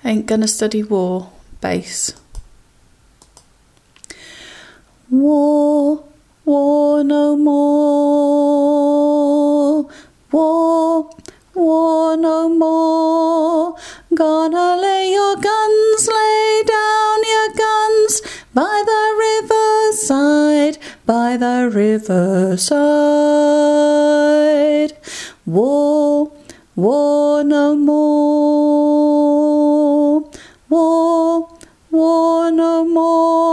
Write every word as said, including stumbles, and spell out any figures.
Ain't Gonna Study War, bass. War, war no more. War, war no more. Gonna lay your guns, lay down your guns by the riverside, by the riverside. War, war no more. War, war no more.